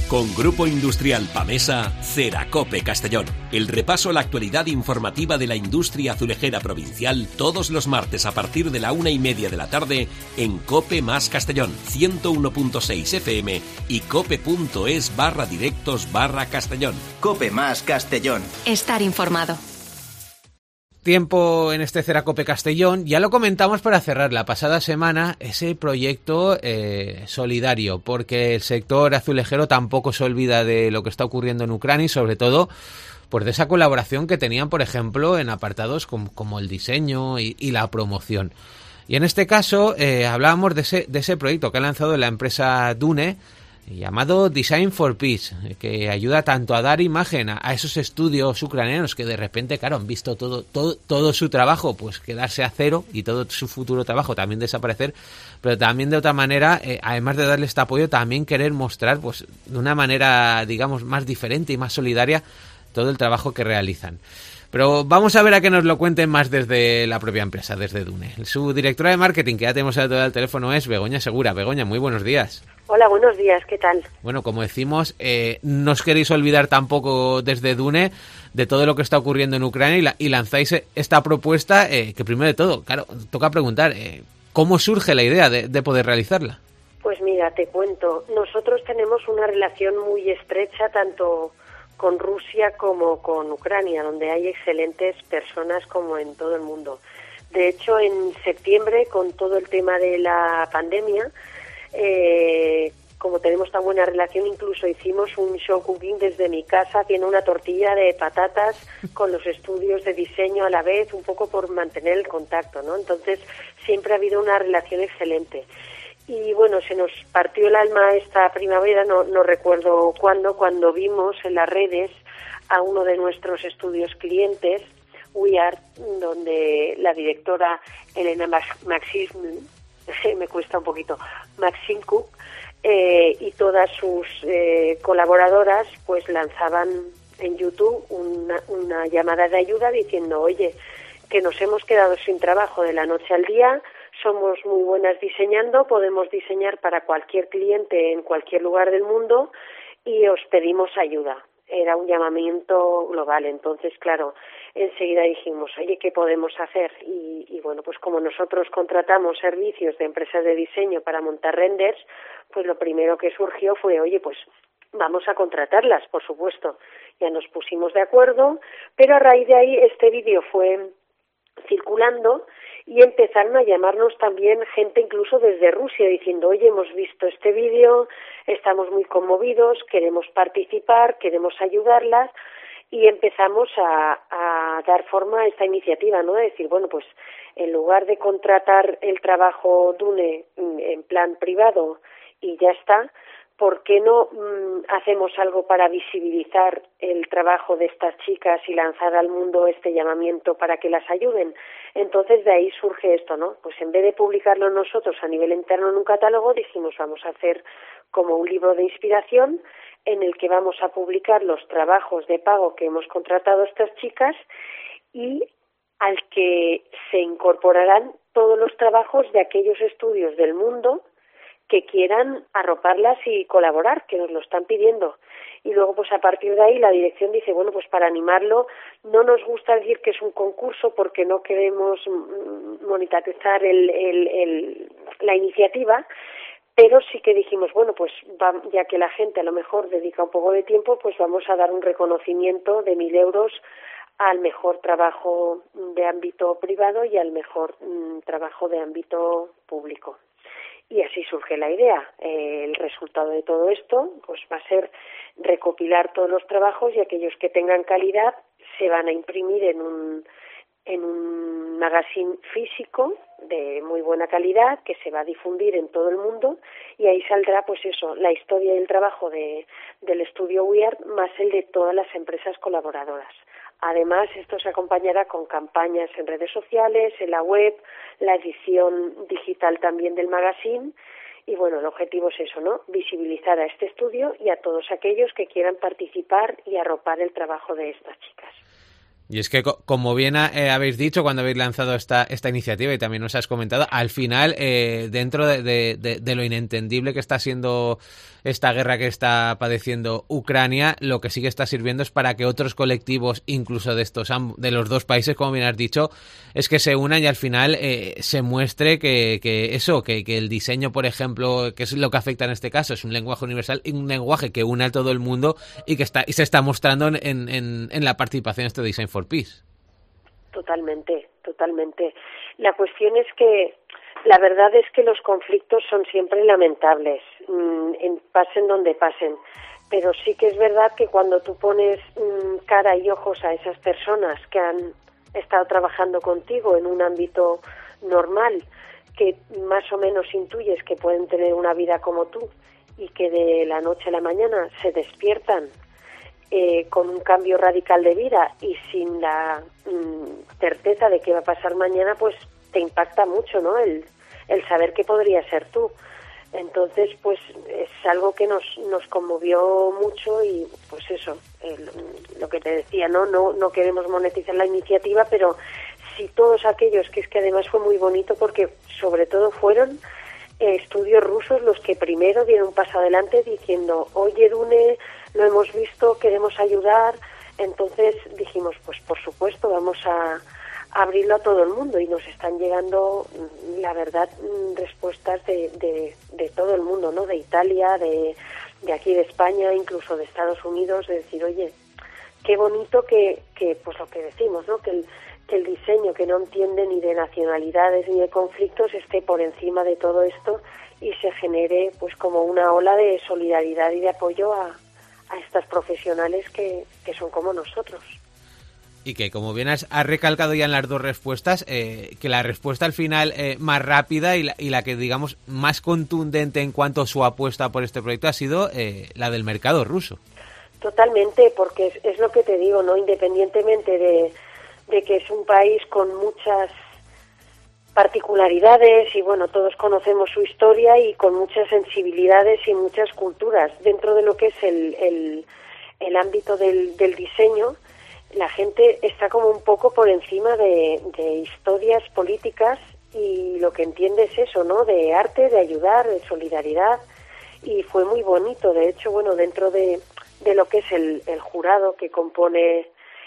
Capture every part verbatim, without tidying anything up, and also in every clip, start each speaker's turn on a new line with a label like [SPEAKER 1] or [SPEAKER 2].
[SPEAKER 1] Con Grupo Industrial Pamesa, Ceracope Castellón. El repaso a la actualidad informativa de la industria azulejera provincial todos los martes a partir de la una y media de la tarde en Cope más Castellón, ciento uno punto seis F M y cope.es barra directos barra Castellón.
[SPEAKER 2] Cope más Castellón.
[SPEAKER 3] Estar informado.
[SPEAKER 4] Tiempo en este Ceracope Castellón. Ya lo comentamos para cerrar la pasada semana ese proyecto eh, solidario, porque el sector azulejero tampoco se olvida de lo que está ocurriendo en Ucrania y sobre todo pues de esa colaboración que tenían, por ejemplo, en apartados como, como el diseño y, y la promoción. Y en este caso eh, hablábamos de ese, de ese proyecto que ha lanzado la empresa Dune, llamado Design for Peace, que ayuda tanto a dar imagen a, a esos estudios ucranianos que de repente, claro, han visto todo, todo, todo su trabajo pues quedarse a cero y todo su futuro trabajo también desaparecer, pero también de otra manera, eh, además de darle este apoyo, también querer mostrar pues de una manera, digamos, más diferente y más solidaria todo el trabajo que realizan. Pero vamos a ver a que nos lo cuenten más desde la propia empresa, desde Dune. Su directora de marketing, que ya tenemos al teléfono, es Begoña Segura. Begoña, muy buenos días.
[SPEAKER 5] Hola, buenos días, ¿qué tal?
[SPEAKER 4] Bueno, como decimos, eh, no os queréis olvidar tampoco desde Dune de todo lo que está ocurriendo en Ucrania y, la, y lanzáis esta propuesta eh, que primero de todo, claro, toca preguntar, eh, ¿cómo surge la idea de, de poder realizarla?
[SPEAKER 5] Pues mira, te cuento, nosotros tenemos una relación muy estrecha tanto con Rusia como con Ucrania, donde hay excelentes personas como en todo el mundo. De hecho, en septiembre, con todo el tema de la pandemia, eh, como tenemos tan buena relación, incluso hicimos un show cooking desde mi casa, haciendo una tortilla de patatas con los estudios de diseño a la vez, un poco por mantener el contacto, ¿no? Entonces, siempre ha habido una relación excelente. Y bueno, se nos partió el alma esta primavera, no, no recuerdo cuándo, cuando vimos en las redes a uno de nuestros estudios clientes, WeArt, donde la directora Elena Maxim, me cuesta un poquito, Maximkuk, eh, y todas sus eh, colaboradoras pues lanzaban en YouTube una, una llamada de ayuda diciendo, oye, que nos hemos quedado sin trabajo de la noche al día, somos muy buenas diseñando, podemos diseñar para cualquier cliente en cualquier lugar del mundo y os pedimos ayuda. Era un llamamiento global, entonces, claro, enseguida dijimos, oye, ¿qué podemos hacer? Y, y bueno, pues como nosotros contratamos servicios de empresas de diseño para montar renders, pues lo primero que surgió fue, oye, pues vamos a contratarlas, por supuesto. Ya nos pusimos de acuerdo, pero a raíz de ahí este vídeo fue circulando y empezaron a llamarnos también gente incluso desde Rusia diciendo, oye, hemos visto este vídeo, estamos muy conmovidos, queremos participar, queremos ayudarlas, y empezamos a, a dar forma a esta iniciativa, ¿no? De decir, bueno, pues en lugar de contratar el trabajo Dune en plan privado y ya está, ¿por qué no mmm, hacemos algo para visibilizar el trabajo de estas chicas y lanzar al mundo este llamamiento para que las ayuden? Entonces de ahí surge esto, ¿no? Pues en vez de publicarlo nosotros a nivel interno en un catálogo, dijimos vamos a hacer como un libro de inspiración en el que vamos a publicar los trabajos de pago que hemos contratado a estas chicas y al que se incorporarán todos los trabajos de aquellos estudios del mundo que quieran arroparlas y colaborar, que nos lo están pidiendo. Y luego, pues a partir de ahí, la dirección dice, bueno, pues para animarlo, no nos gusta decir que es un concurso porque no queremos monetarizar el, el, el, la iniciativa, pero sí que dijimos, bueno, pues va, ya que la gente a lo mejor dedica un poco de tiempo, pues vamos a dar un reconocimiento de mil euros al mejor trabajo de ámbito privado y al mejor mm, trabajo de ámbito público. Y así surge la idea. Eh, el resultado de todo esto pues va a ser recopilar todos los trabajos y aquellos que tengan calidad se van a imprimir en un en un magazine físico de muy buena calidad que se va a difundir en todo el mundo y ahí saldrá pues eso, la historia del trabajo de del estudio WeArt más el de todas las empresas colaboradoras. Además, esto se acompañará con campañas en redes sociales, en la web, la edición digital también del magazine. Y bueno, el objetivo es eso, ¿no? Visibilizar a este estudio y a todos aquellos que quieran participar y arropar el trabajo de estas chicas.
[SPEAKER 4] Y es que, como bien eh, habéis dicho cuando habéis lanzado esta esta iniciativa y también nos has comentado, al final, eh, dentro de, de, de, de lo inentendible que está siendo esta guerra que está padeciendo Ucrania, lo que sí que está sirviendo es para que otros colectivos, incluso de estos de los dos países, como bien has dicho, es que se unan y al final eh, se muestre que, que eso, que, que el diseño, por ejemplo, que es lo que afecta en este caso, es un lenguaje universal y un lenguaje que une a todo el mundo y que está y se está mostrando en, en, en la participación de este Design for Peace.
[SPEAKER 5] Totalmente, totalmente. La cuestión es que la verdad es que los conflictos son siempre lamentables, mmm, en, pasen donde pasen, pero sí que es verdad que cuando tú pones mmm, cara y ojos a esas personas que han estado trabajando contigo en un ámbito normal, que más o menos intuyes que pueden tener una vida como tú y que de la noche a la mañana se despiertan Eh, con un cambio radical de vida y sin la mm, certeza de qué va a pasar mañana, pues te impacta mucho, ¿no? El, el saber que podría ser tú. Entonces, pues es algo que nos nos conmovió mucho y, pues eso, el, lo que te decía, ¿no? No no queremos monetizar la iniciativa, pero sí todos aquellos, que es que además fue muy bonito porque sobre todo fueron eh, estudios rusos los que primero dieron un paso adelante diciendo, oye, Dune, lo hemos visto, queremos ayudar. Entonces dijimos, pues por supuesto, vamos a, a abrirlo a todo el mundo y nos están llegando, la verdad, respuestas de, de, de todo el mundo, ¿no? De Italia, de, de aquí de España, incluso de Estados Unidos, de decir, oye, qué bonito que, que pues lo que decimos, ¿no? Que el, que el diseño que no entiende ni de nacionalidades ni de conflictos esté por encima de todo esto y se genere pues como una ola de solidaridad y de apoyo a a estas profesionales que, que son como nosotros.
[SPEAKER 4] Y que, como bien has, has recalcado ya en las dos respuestas, eh, que la respuesta al final eh, más rápida y la, y la que, digamos, más contundente en cuanto a su apuesta por este proyecto ha sido eh, la del mercado ruso.
[SPEAKER 5] Totalmente, porque es, es lo que te digo, ¿no? Independientemente de, de que es un país con muchas particularidades y bueno, todos conocemos su historia y con muchas sensibilidades y muchas culturas. Dentro de lo que es el, el, el ámbito del, del diseño, la gente está como un poco por encima de, de historias políticas y lo que entiende es eso, ¿no? De arte, de ayudar, de solidaridad, y fue muy bonito. De hecho, bueno, dentro de, de lo que es el, el jurado que compone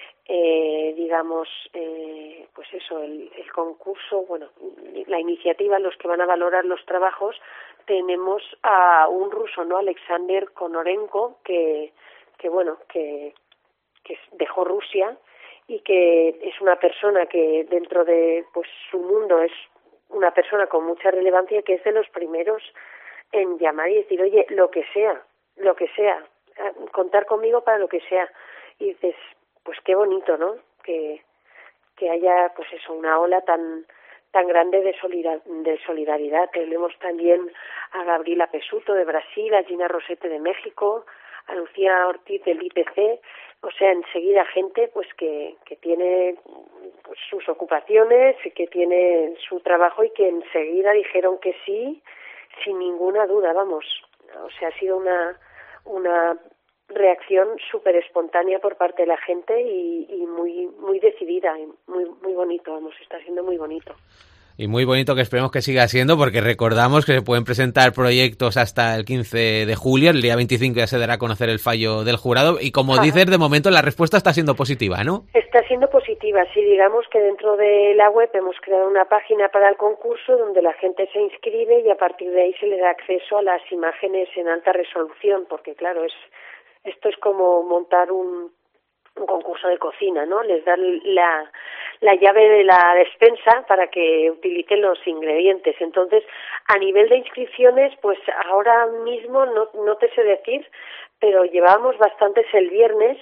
[SPEAKER 5] Eh, digamos, eh, pues eso, el, el concurso, bueno, la iniciativa, los que van a valorar los trabajos, tenemos a un ruso, ¿no? Alexander Konorenko, que, que bueno, que, que dejó Rusia y que es una persona que dentro de pues su mundo es una persona con mucha relevancia, que es de los primeros en llamar y decir, oye, lo que sea, lo que sea, contar conmigo para lo que sea. Y dices, pues qué bonito, ¿no? Que, que haya, pues eso, una ola tan tan grande de, solidar, de solidaridad. Tenemos también a Gabriela Pesuto de Brasil, a Gina Rosete de México, a Lucía Ortiz del I P C, o sea, enseguida gente pues que, que tiene pues, sus ocupaciones y que tiene su trabajo y que enseguida dijeron que sí, sin ninguna duda, vamos. O sea, ha sido una una reacción súper espontánea por parte de la gente y, y muy muy decidida y muy muy bonito, vamos, está siendo muy bonito.
[SPEAKER 4] Y muy bonito, que esperemos que siga siendo, porque recordamos que se pueden presentar proyectos hasta el quince de julio, el día veinticinco ya se dará a conocer el fallo del jurado y como Ajá. dices, de momento la respuesta está siendo positiva, ¿no?
[SPEAKER 5] Está siendo positiva, sí, digamos que dentro de la web hemos creado una página para el concurso donde la gente se inscribe y a partir de ahí se le da acceso a las imágenes en alta resolución, porque claro, es esto es como montar un, un concurso de cocina, ¿no? Les dan la, la llave de la despensa para que utilicen los ingredientes. Entonces, a nivel de inscripciones, pues ahora mismo no, no te sé decir, pero llevábamos bastantes el viernes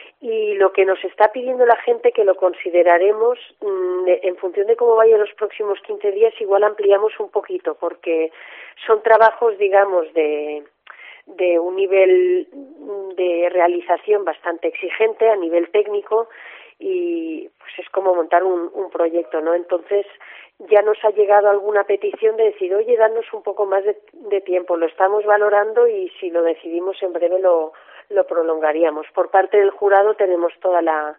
[SPEAKER 5] y lo que nos está pidiendo la gente, que lo consideraremos mmm, en función de cómo vayan los próximos quince días, igual ampliamos un poquito, porque son trabajos, digamos, de... de un nivel de realización bastante exigente a nivel técnico y pues es como montar un, un proyecto, ¿no? Entonces ya nos ha llegado alguna petición de decir, oye, danos un poco más de, de tiempo, lo estamos valorando y si lo decidimos en breve lo, lo prolongaríamos. Por parte del jurado tenemos toda la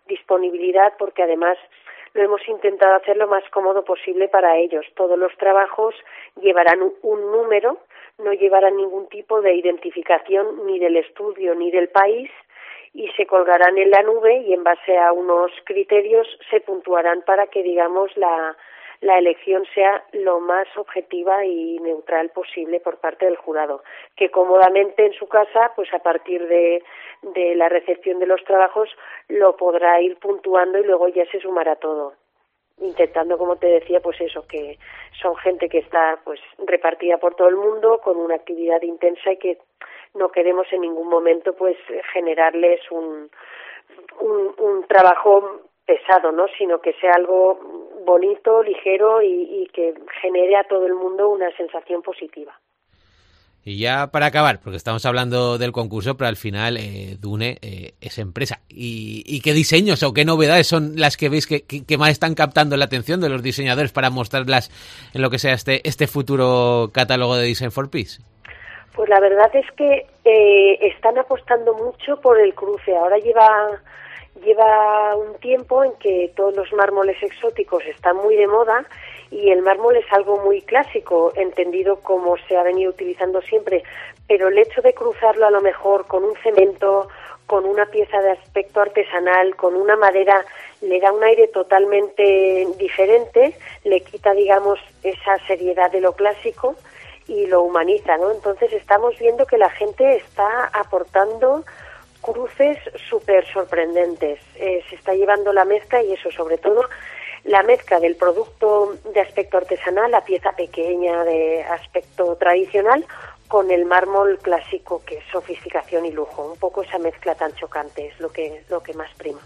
[SPEAKER 5] disponibilidad, porque además lo hemos intentado hacer lo más cómodo posible para ellos. Todos los trabajos llevarán un, un número, no llevarán ningún tipo de identificación ni del estudio ni del país, y se colgarán en la nube y en base a unos criterios se puntuarán para que, digamos, la, la elección sea lo más objetiva y neutral posible por parte del jurado, que cómodamente en su casa, pues a partir de, de la recepción de los trabajos, lo podrá ir puntuando y luego ya se sumará todo, intentando, como te decía, pues eso, que son gente que está pues repartida por todo el mundo con una actividad intensa y que no queremos en ningún momento pues generarles un, un, un trabajo pesado, ¿no? Sino que sea algo bonito, ligero y, y que genere a todo el mundo una sensación positiva.
[SPEAKER 4] Y ya para acabar, porque estamos hablando del concurso, pero al final eh, Dune eh, es empresa. ¿Y, ¿Y qué diseños o qué novedades son las que veis que, que, que más están captando la atención de los diseñadores para mostrarlas en lo que sea este, este futuro catálogo de Design for Peace?
[SPEAKER 5] Pues la verdad es que eh, están apostando mucho por el cruce. Ahora lleva lleva un tiempo en que todos los mármoles exóticos están muy de moda y el mármol es algo muy clásico, entendido como se ha venido utilizando siempre, pero el hecho de cruzarlo a lo mejor con un cemento, con una pieza de aspecto artesanal, con una madera, le da un aire totalmente diferente, le quita, digamos, esa seriedad de lo clásico y lo humaniza, ¿no? Entonces estamos viendo que la gente está aportando cruces súper sorprendentes. Eh, se está llevando la mezcla y eso, sobre todo, la mezcla del producto de aspecto artesanal, la pieza pequeña de aspecto tradicional, con el mármol clásico, que es sofisticación y lujo. Un poco esa mezcla tan chocante es lo que, lo que más prima.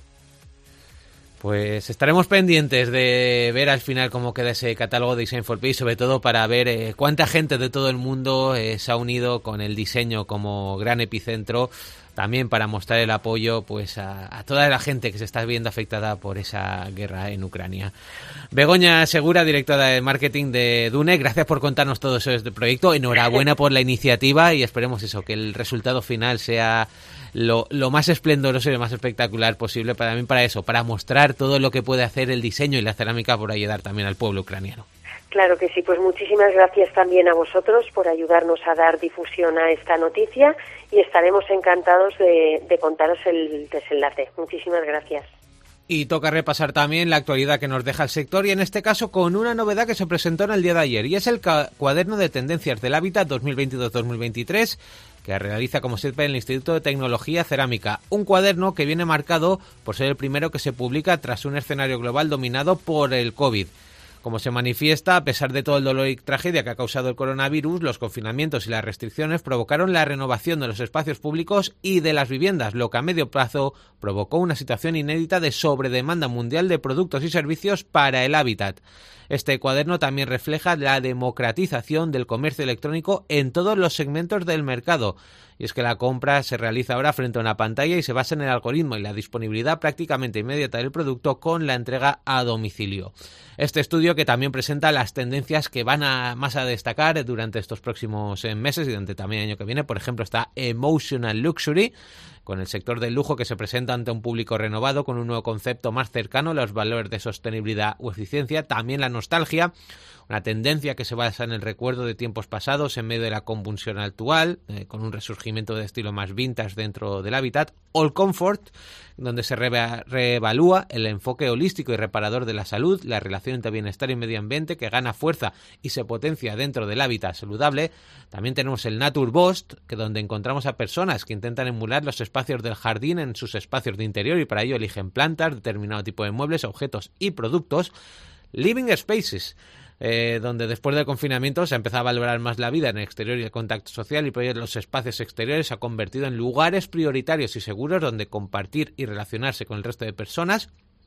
[SPEAKER 4] Pues estaremos pendientes de ver al final cómo queda ese catálogo de Design for Peace, sobre todo para ver eh, cuánta gente de todo el mundo eh, se ha unido con el diseño como gran epicentro, también para mostrar el apoyo pues a, a toda la gente que se está viendo afectada por esa guerra en Ucrania. Begoña Segura, directora de marketing de Dune, gracias por contarnos todo eso de este proyecto, enhorabuena por la iniciativa y esperemos eso, que el resultado final sea Lo, lo más esplendoroso y lo más espectacular posible para mí, para eso, para mostrar todo lo que puede hacer el diseño y la cerámica por ayudar también al pueblo ucraniano.
[SPEAKER 5] Claro que sí, pues muchísimas gracias también a vosotros por ayudarnos a dar difusión a esta noticia y estaremos encantados de, de contaros el desenlace. Muchísimas gracias.
[SPEAKER 4] Y toca repasar también la actualidad que nos deja el sector y en este caso con una novedad que se presentó en el día de ayer y es el cuaderno de tendencias del hábitat dos mil veintidós dos mil veintitrés que realiza como siempre el Instituto de Tecnología Cerámica, un cuaderno que viene marcado por ser el primero que se publica tras un escenario global dominado por el COVID. Como se manifiesta, a pesar de todo el dolor y tragedia que ha causado el coronavirus, los confinamientos y las restricciones provocaron la renovación de los espacios públicos y de las viviendas, lo que a medio plazo provocó una situación inédita de sobredemanda mundial de productos y servicios para el hábitat. Este cuaderno también refleja la democratización del comercio electrónico en todos los segmentos del mercado. Y es que la compra se realiza ahora frente a una pantalla y se basa en el algoritmo y la disponibilidad prácticamente inmediata del producto con la entrega a domicilio. Este estudio que también presenta las tendencias que van a más a destacar durante estos próximos meses y durante también el año que viene. Por ejemplo, está Emotional Luxury, con el sector del lujo que se presenta ante un público renovado con un nuevo concepto más cercano a los valores de sostenibilidad u eficiencia. También la nostalgia, una tendencia que se basa en el recuerdo de tiempos pasados en medio de la convulsión actual, eh, con un resurgimiento de estilo más vintage dentro del hábitat. All Comfort, donde se re- reevalúa el enfoque holístico y reparador de la salud, la relación entre bienestar y medio ambiente que gana fuerza y se potencia dentro del hábitat saludable. También tenemos el Naturbost, que donde encontramos a personas que intentan emular los espacios del jardín en sus espacios de interior y para ello eligen plantas, determinado tipo de muebles, objetos y productos. Living Spaces, eh, donde después del confinamiento se empezó a valorar más la vida en el exterior y el contacto social y por ello los espacios exteriores se han convertido en lugares prioritarios y seguros donde compartir y relacionarse con el resto de personas.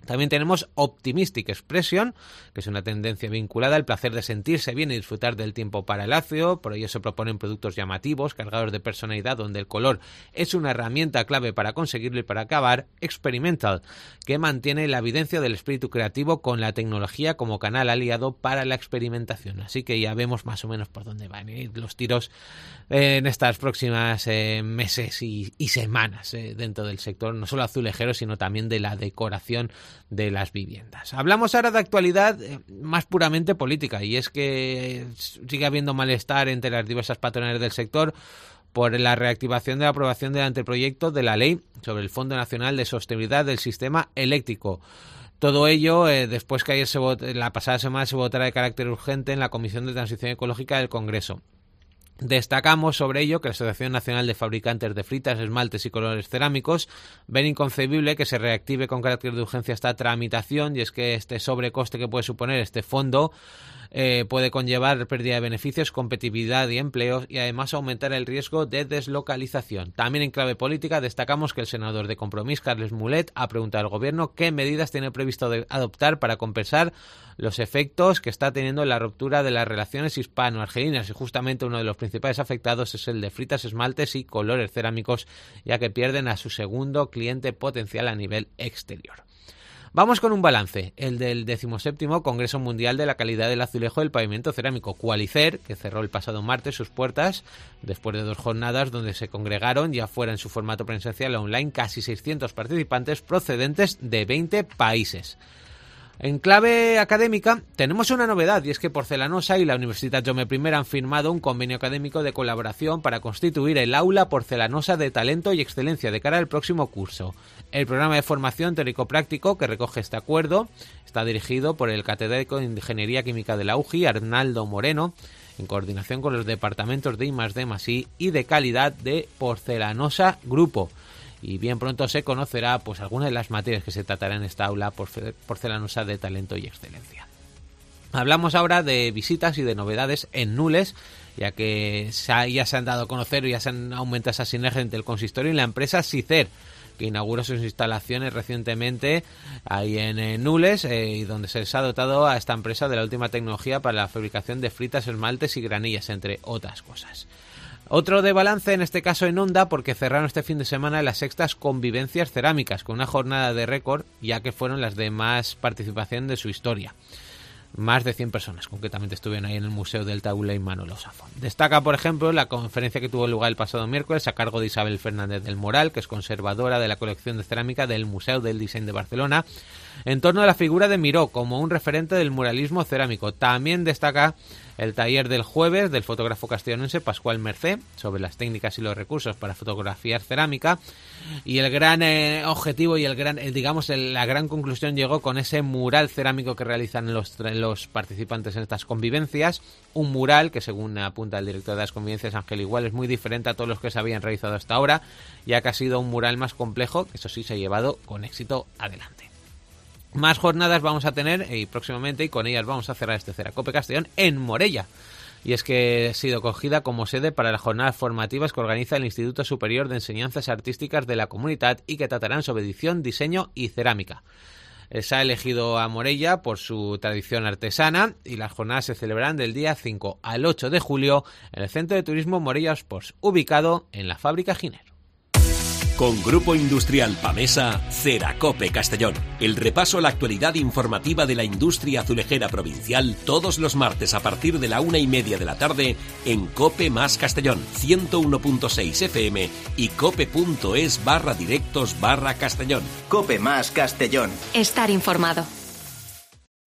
[SPEAKER 4] También tenemos Optimistic Expression, que es una tendencia vinculada al placer de sentirse bien y disfrutar del tiempo para el ocio. Por ello se proponen productos llamativos, cargados de personalidad, donde el color es una herramienta clave para conseguirlo. Y para acabar, Experimental, que mantiene la evidencia del espíritu creativo con la tecnología como canal aliado para la experimentación. Así que ya vemos más o menos por dónde van a ir los tiros eh, en estas próximas eh, meses y, y semanas eh, dentro del sector, no solo azulejero, sino también de la decoración de las viviendas. Hablamos ahora de actualidad eh, más puramente política, y es que sigue habiendo malestar entre las diversas patronales del sector por la reactivación de la aprobación del anteproyecto de la ley sobre el Fondo Nacional de Sostenibilidad del Sistema Eléctrico. Todo ello eh, después que ayer se vot- la pasada semana se votara de carácter urgente en la Comisión de Transición Ecológica del Congreso. Destacamos sobre ello que la Asociación Nacional de Fabricantes de Fritas, Esmaltes y Colores Cerámicos ven inconcebible que se reactive con carácter de urgencia esta tramitación, y es que este sobrecoste que puede suponer este fondo eh, puede conllevar pérdida de beneficios, competitividad y empleos, y además aumentar el riesgo de deslocalización. También en clave política destacamos que el senador de Compromís, Carles Mulet, ha preguntado al Gobierno qué medidas tiene previsto de adoptar para compensar los efectos que está teniendo la ruptura de las relaciones hispano-argelinas, y justamente uno de los principales afectados es el de Fritas, Esmaltes y Colores Cerámicos, ya que pierden a su segundo cliente potencial a nivel exterior. Vamos con un balance, el del decimoséptimo Congreso Mundial de la Calidad del Azulejo del Pavimento Cerámico, Qualicer, que cerró el pasado martes sus puertas después de dos jornadas donde se congregaron, ya fuera en su formato presencial o online, casi seiscientos participantes procedentes de veinte países. En clave académica tenemos una novedad, y es que Porcelanosa y la Universitat Jaume I han firmado un convenio académico de colaboración para constituir el Aula Porcelanosa de Talento y Excelencia de cara al próximo curso. El programa de formación teórico-práctico que recoge este acuerdo está dirigido por el catedrático de Ingeniería Química de la U J I, Arnaldo Moreno, en coordinación con los departamentos de I más D más I y de calidad de Porcelanosa Grupo. Y bien pronto se conocerá pues algunas de las materias que se tratarán en esta aula porcelanosa de talento y excelencia. Hablamos ahora de visitas y de novedades en Nules, ya que ya se han dado a conocer y ya se han aumentado esa sinergia entre el consistorio y la empresa Sicer, que inauguró sus instalaciones recientemente ahí en Nules, eh, y donde se les ha dotado a esta empresa de la última tecnología para la fabricación de fritas, esmaltes y granillas, entre otras cosas. Otro de balance, en este caso en Onda, porque cerraron este fin de semana las sextas convivencias cerámicas, con una jornada de récord, ya que fueron las de más participación de su historia. Más de cien personas, concretamente, estuvieron ahí en el Museo del Taula y Manolo Safo. Destaca, por ejemplo, la conferencia que tuvo lugar el pasado miércoles a cargo de Isabel Fernández del Moral, que es conservadora de la colección de cerámica del Museo del Diseño de Barcelona, en torno a la figura de Miró como un referente del muralismo cerámico. También destaca el taller del jueves del fotógrafo castellonense Pascual Mercé sobre las técnicas y los recursos para fotografiar cerámica, y el gran eh, objetivo y el gran eh, digamos el, la gran conclusión llegó con ese mural cerámico que realizan los, los participantes en estas convivencias, un mural que, según apunta el director de las convivencias, Ángel Igual, es muy diferente a todos los que se habían realizado hasta ahora, ya que ha sido un mural más complejo, que eso sí se ha llevado con éxito adelante. Más jornadas vamos a tener y próximamente, y con ellas vamos a cerrar este Ceracope Castellón en Morella. Y es que ha sido cogida como sede para las jornadas formativas que organiza el Instituto Superior de Enseñanzas Artísticas de la Comunitat y que tratarán sobre edición, diseño y cerámica. Se ha elegido a Morella por su tradición artesana y las jornadas se celebrarán del día cinco al ocho de julio en el Centro de Turismo Morella Sports, ubicado en la Fábrica Giner.
[SPEAKER 1] Con Grupo Industrial Pamesa, Ceracope Castellón. El repaso a la actualidad informativa de la industria azulejera provincial todos los martes a partir de la una y media de la tarde en Cope más Castellón, ciento uno punto seis F M y cope.es barra directos barra Castellón.
[SPEAKER 2] Cope más Castellón.
[SPEAKER 3] Estar informado.